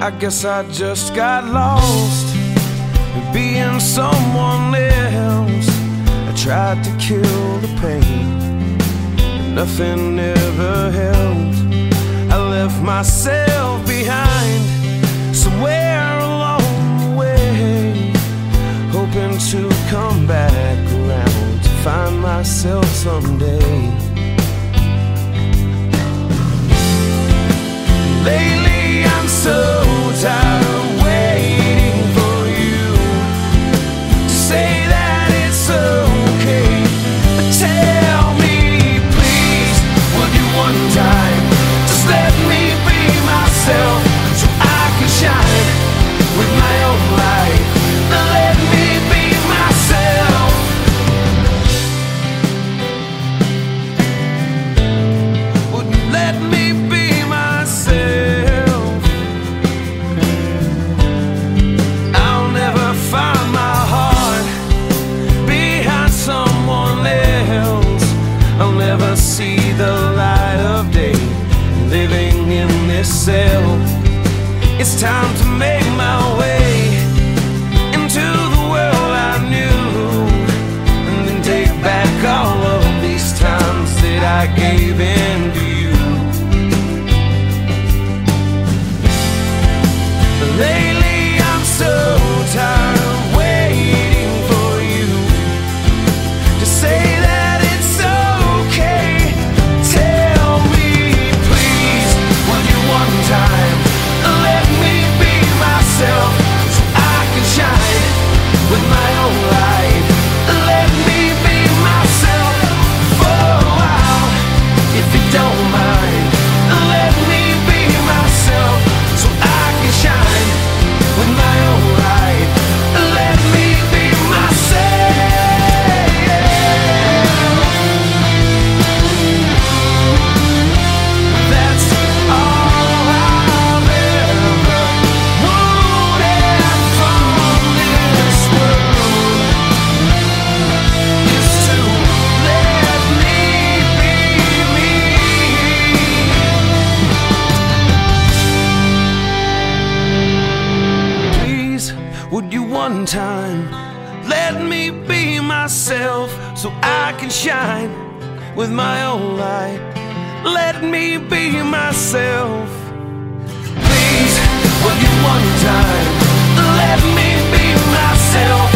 I guess I just got lost in being someone else. I tried to kill the pain, but nothing ever helped. I left myself behind somewhere along the way, hoping to come back around to find myself someday. Lately I'm so tired of waiting for you to say that it's okay. But tell me, please, would you one time just let me be myself so I can shine with my own light? Let me be myself. Would you let me be myself? I'll never find my heart behind someone else. I'll never see the light of day living in this cell. It's time to make my way into the world I knew, and then take back all of these times that I gave in to you. Lately I'm so tired of waiting for you to say that it's okay. Tell me, please, would you one time let me be myself so I can shine with my own light? Let me be myself for a while, if you don't mind. Let me be myself so I can shine with my own light. Let me be myself. That's all I've ever wanted from this world, is to let me be me. Please, would you one time let me be myself so I can shine with my own light? Let me be myself. Please, would you one time let me be myself